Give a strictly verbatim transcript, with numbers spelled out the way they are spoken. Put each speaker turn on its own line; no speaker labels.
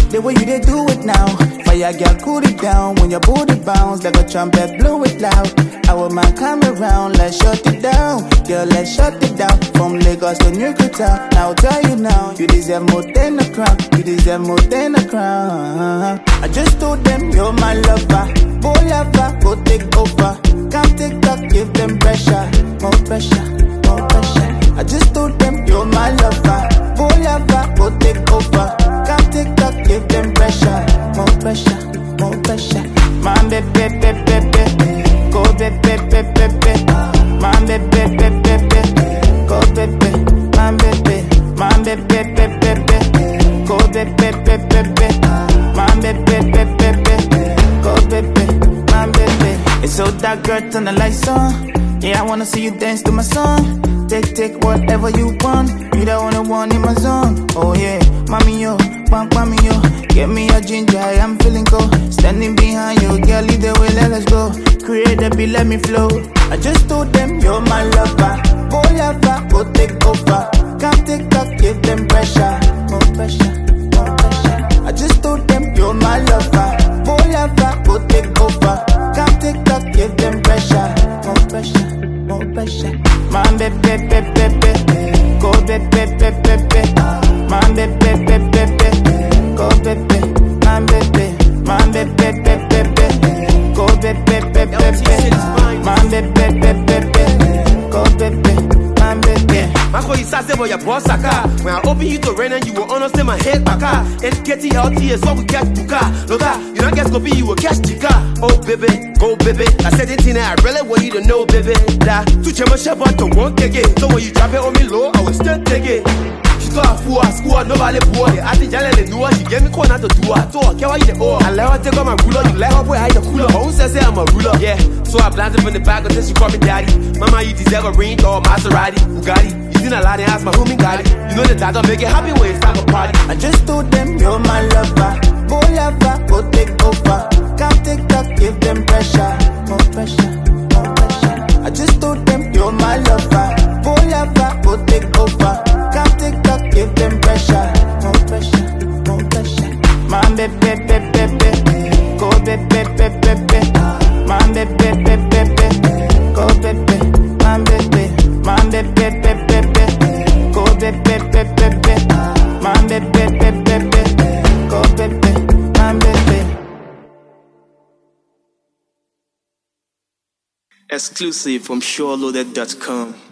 the way you they do it now. Fire girl, cool it down when your booty bounce like a trumpet, blow it loud. Our man come around, let's shut it down. Girl, let's shut it down. From Lagos to Newcastle, I'll tell you now, you deserve more than a crown. You deserve more than a crown. I just told them you're my lover, boy lover, go take over. Can't take up, give them pressure, more pressure, more pressure. I just told them you're my lover, boy lover, go take over. Can't take up, give them pressure, more pressure, more pressure. My baby, baby, baby, go baby, baby, baby. My baby, baby, baby, go baby, my baby, my baby, baby, baby, go baby, baby, baby. My baby, baby, baby, go baby, my baby. It's so dark, girl, turn the lights on. Yeah, I wanna see you dance to my song. Take, take whatever you want. You the only one in my zone. Oh yeah, mommy yo, bam, mommy yo. Get me a ginger, I am feeling cold. Standing behind you, girl, lead the way, let us go. Create the beat, let me flow. I just told them you're my lover, boy lover, go take over. Can't take up, give them pressure, more pressure, more pressure. I just told them you're my lover, boy lover, go take over. Can't take up, give them pressure, more pressure, more pressure. My baby, baby, baby, go baby, baby, baby. My baby, baby, baby, go baby, my baby, my baby, baby, baby, go baby, baby, baby. My baby, baby, baby, go baby, my baby.
My boy, you say boy, your boss aka. When I open you to rain and you will honestly my head back. And get the L T is what we catch buka. Look out, you don't get scoopy, you will catch chica. Oh baby, go baby. I said it in I really want you to know, baby. That to change my shop to one take it. So when you drop it on me low, I will still take it. She thought I fool, I school, nobody poor. I think Jalen they knew her, she gave me corner to do her. So I can't wait the oh. I let her take on my ruler, you let her boy hide the cooler. Who says I'm a ruler? Yeah, so I planted from the back until she called me daddy. Mama, you deserve a ring or Maserati, Bugatti. You a lot and ask my homie got it. You know the dad don't make it happy when it's time a party.
I just told them you're my lover, boy lover, go take over. Can't take up, give them pressure, more pressure, more pressure. I just told them you're my lover, boy lover, go take over. Can't take up, give them pressure, more pressure, more pressure. My baby, baby, baby, go baby, baby, baby. My baby, baby, baby, go baby, my baby, my baby, baby. Go baby, baby, baby, my baby, baby, baby, go baby, my baby.
Exclusive from SureLoaded dot com.